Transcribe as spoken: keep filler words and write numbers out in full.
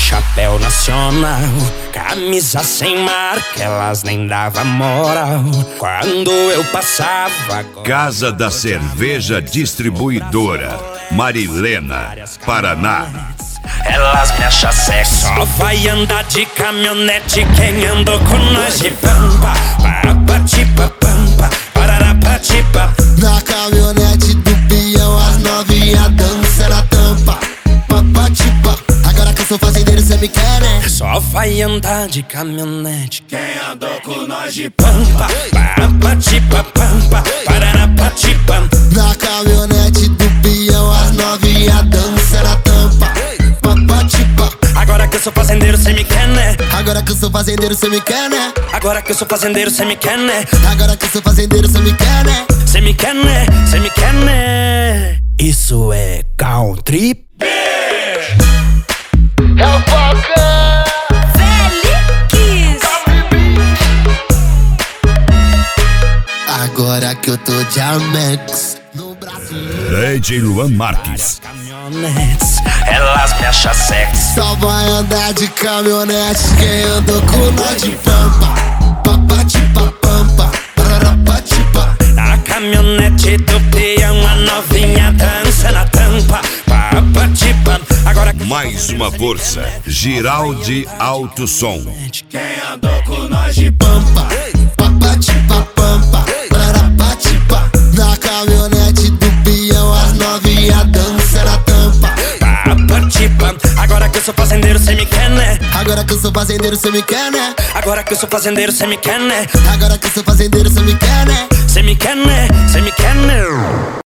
chapéu nacional, camisa sem marca, elas nem davam moral quando eu passava. Casa da Cerveja Distribuidora, Marilena, Paraná. Elas me acham sexy. Só vai andar de caminhonete quem andou com nós de pampa. Papatipa pampa, pararapatipa. Na caminhonete do peão as novinha dança na tampa. Papatipa. Agora que eu sou fazendeiro cê me quer, né? Só vai andar de caminhonete quem andou com nós de pampa. Papatipa pampa, pararapatipa. Na caminhonete do peão as novinha dança na tampa. Papatipa. Agora que eu sou fazendeiro cê me quer, né? Agora que eu sou fazendeiro cê me quer, né? Agora que eu sou fazendeiro cê me quer, né? Agora que eu sou fazendeiro cê me quer, né? Cê me quer, né? Cê me quer, né? Isso é country. É o Falcão Felix. Agora que eu tô de Amex no braço, D J Luan Marques. Caminhonetes, elas me acham sexy. só vai andar de caminhonete quem andou com nós de pampa. Papatipa pampa, pararapatipa. Na caminhonete do peão a novinha dança na tampa. Papatipa. Agora que Mais uma força, Giraldi Alto Som. quem andou com nós de Pampa, papatipa pampa, pararapatipa. Na caminhonete do peão as novinha dança na tampa. Papatipa. Agora que eu sou fazendeiro cê me quer, né? Agora que eu sou fazendeiro cê me quer, né? Agora que eu sou fazendeiro cê me quer, né? Agora que eu sou fazendeiro cê me quer, né? Cê me quer, né? Cê me quer, né?